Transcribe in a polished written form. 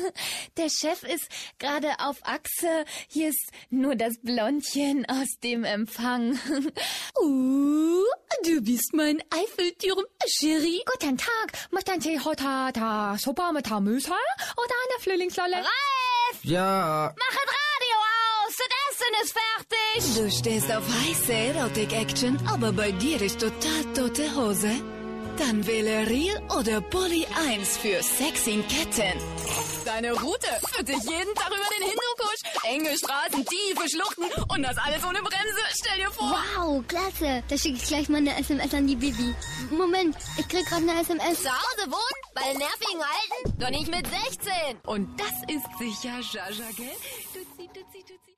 Der Chef ist gerade auf Achse. Hier ist nur das Blondchen aus dem Empfang. Du bist mein Eiffelturm, Chérie. Guten Tag. Möchten Sie heute da Suppe mit Hamüse oder eine Frühlingslolle? Ralf! Ja. Mach das Radio aus! Das Essen ist fertig! Du stehst auf heiße Erotik-Action, aber bei dir ist total tote Hose? Dann wähle Real oder Poly 1 für Sex in Ketten. Deine Route führt dich jeden Tag über den Hindukusch. Enge Straßen, tiefe Schluchten und das alles ohne Bremse. Stell dir vor. Wow, klasse. Da schicke ich gleich mal eine SMS an die Bibi. Moment, ich krieg gerade eine SMS. Zu Hause wohnen? Bei den nervigen Alten? Doch nicht mit 16! Und das ist sicher Jaja, gell? Tutsi, tutsi, tutsi.